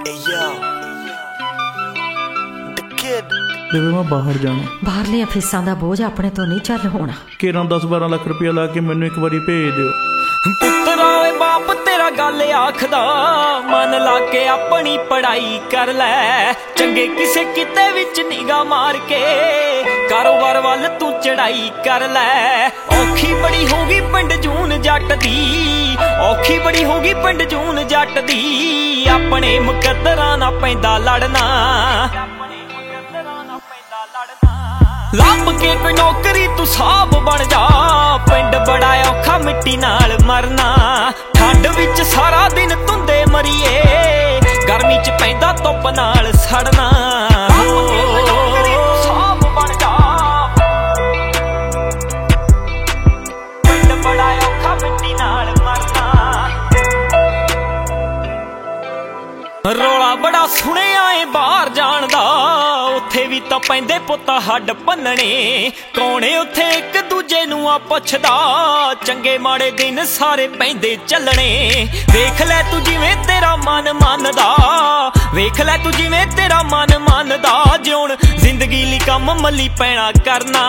ਬੇਬੇ ਮੈਂ ਬਾਹਰ ਜਾਣਾ। ਬਾਹਰਲੀਆਂ ਫੀਸਾਂ ਦਾ ਬੋਝ ਆਪਣੇ ਤੋਂ ਨਹੀਂ ਚੱਲ ਹੋਣਾ। ਕਿਰਾਂ 10-12 ਲੱਖ ਰੁਪਇਆ ਲਾ ਕੇ ਮੈਨੂੰ ਇੱਕ ਵਾਰੀ ਭੇਜ ਦਿਓ। ਪੁੱਤਰਾ ਓਏ ਬਾਪ ਤੇਰਾ ਗੱਲ ਆਖਦਾ, ਮਨ ਲਾ ਕੇ ਆਪਣੀ ਪੜ੍ਹਾਈ ਕਰ ਲੈ। ਚੰਗੇ ਕਿਸੇ ਕਿਤੇ ਵਿੱਚ ਨਿਗਾਹ ਮਾਰ ਕੇ ਕਾਰੋਬਾਰ ਵੱਲ ਤੂੰ ਚੜਾਈ ਕਰ ਲੈ। ਔਖੀ ਬੜੀ ਹੋਗੀ ਪਿੰਡ ਜੂਨ ਜੱਟ ਦੀ, ਔਖੀ ਬੜੀ ਹੋਗੀ ਪਿੰਡ ਜੂਨ ਜੱਟ ਦੀ। ਆਪਣੇ ਮੁਕੱਦਰਾਂ ਨਾਲ ਪੈਂਦਾ ਲੜਨਾ, ਲੱਭ ਕੇ ਕੋਈ ਨੌਕਰੀ ਤੂੰ ਸਾਬ ਬਣ ਜਾ। ਪਿੰਡ ਬੜਾ ਔਖਾ ਮਿੱਟੀ ਨਾਲ ਮਰਨਾ, ਠੰਡ ਵਿੱਚ ਸਾਰਾ ਦਿਨ ਧੁੰਦੇ ਮਰੀਏ, ਗਰਮੀ ਚ ਪੈਂਦਾ ਧੁੱਪ ਨਾਲ ਸੜਨਾ। ਸਾਬ ਬਣ ਜਾ, ਪਿੰਡ ਬੜਾ ਔਖਾ ਮਿੱਟੀ ਨਾਲ ਮਰਨਾ। ਰੌਲਾ ਬੜਾ ਸੁਣਿਆ ਏ ਬਾਹਰ ਜਾਣ ਦਾ, ਉੱਥੇ ਵੀ ਤਾਂ ਪੈਂਦੇ ਪੁੱਤ ਹੱਡ ਭੰਨਣੇ। ਕੌਣ ਉੱਥੇ ਇੱਕ ਦੂਜੇ ਨੂੰ ਆ ਪੁੱਛਦਾ, ਚੰਗੇ ਮਾੜੇ ਦਿਨ ਸਾਰੇ ਪੈਂਦੇ ਚੱਲਣੇ। ਵੇਖ ਲੈ ਤੂੰ ਜਿਵੇਂ ਤੇਰਾ ਮਨ ਮੰਨਦਾ, ਵੇਖ ਲੈ ਤੂੰ ਜਿਵੇਂ ਤੇਰਾ ਮਨ ਮੰਨਦਾ। ਜਿਉਣ ਜ਼ਿੰਦਗੀ ਲਈ ਕੰਮ ਮੱਲੀ ਪੈਣਾ ਕਰਨਾ,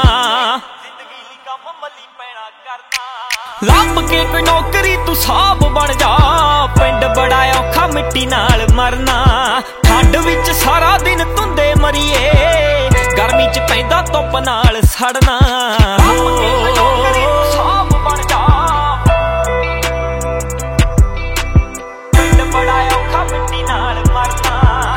ਲੱਭ ਕੇ ਕੋਈ ਨੌਕਰੀ ਤੂੰ ਸਾਬ ਬਣ ਜਾ। ਪਿੰਡ ਬੜਾ ਔਖਾ ਮਿੱਟੀ ਨਾਲ ਮਰਨਾ, ਠੰਡ ਵਿੱਚ ਸਾਰਾ ਦਿਨ ਧੁੰਦੇ ਮਰੀਏ, ਗਰਮੀ ਚ ਪੈਂਦਾ ਧੁੱਪ ਨਾਲ ਸੜਨਾ। ਸਾਬ ਬਣ ਜਾ, ਪਿੰਡ ਬੜਾ ਔਖਾ ਮਿੱਟੀ ਨਾਲ ਮਰਨਾ।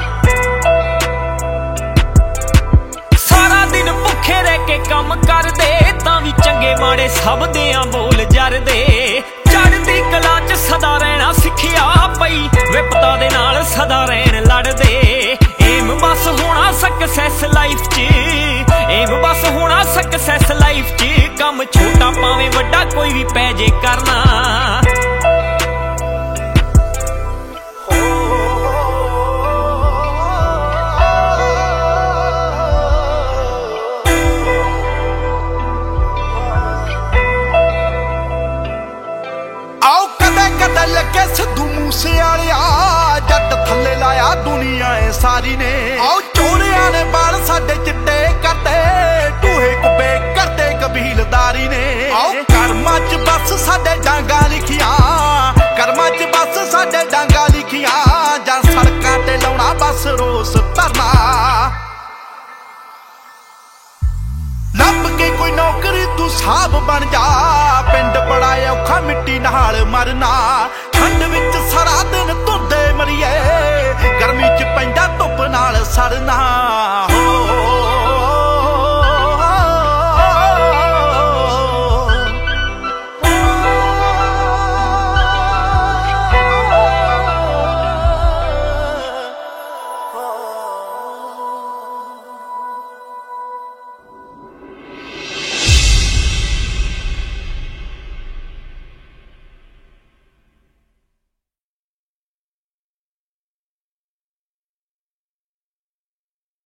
ਸਾਰਾ ਦਿਨ ਭੁੱਖੇ ਰਹਿ ਕੇ ਕੰਮ ਕਰਦੇ, ਤਾਂ ਵੀ ਚੰਗੇ ਮਾੜੇ ਸਭ ਦਿਆਂ ਬੋਲ ਜਰਦੇ। ਚੜ੍ਹਦੀ ਕਲਾ ਚ ਸਦਾ ਰਹਿਣਾ ਸਿੱਖਿਆ ਪਈ, ਵਿਪਤਾ ਦੇ ਨਾਲ ਸਦਾ ਰਹਿਣ ਲੜਦੇ। ਏਮ ਬਸ ਹੋਣਾ ਸਕਸੈਸ ਲਾਈਫ ਚ, ਏਮ ਬਸ ਹੋਣਾ ਸਕਸੈਸ ਲਾਈਫ ਚ। ਕੰਮ ਛੋਟਾ ਭਾਵੇਂ ਵੱਡਾ ਕੋਈ ਵੀ ਪੈ ਜੇ ਕਰਨਾ। ਲੱਗੇ ਸਿੱਧੂ ਮੂਸੇ ਵਾਲਿਆ, ਜੱਟ ਥੱਲੇ ਲਾਇਆ ਦੁਨੀਆ ਏ ਸਾਰੀ ਨੇ। ਆਓ ਚੋਰਿਆਂ ਨੇ ਬਾਲ ਸਾਡੇ ਚਿੱਟੇ ਕਰਦੇ, ਟੂਹੇ ਕੁੱਬੇ ਕਰਦੇ ਕਬੀਲਦਾਰੀ ਨੇ। ਆਓ ਕਰਮਾਂ ਚ ਬਸ ਸਾਡੇ ਡਾਂਗਾ ਲਿਖੀਆਂ, ਕਰਮਾਂ ਚ ਬਸ ਸਾਡੇ ਡਾਂਗਾ ਲਿਖੀਆਂ। ਜਾਂ ਸੜਕਾਂ ਤੇ ਲਾਉਣਾ ਬਸ ਰੋਸ ਧਰਨਾ, ਲੱਭ ਕੇ ਕੋਈ ਨੌਕਰੀ ਤੂੰ ਸਾਬ ਬਣ ਜਾ। ਪਿੰਡ ਬੜਾ ਔਖਾ ਮਿੱਟੀ ਨਾਲ ਮਰਨਾ, ਠੰਡ ਵਿੱਚ ਸਾਰਾ ਦਿਨ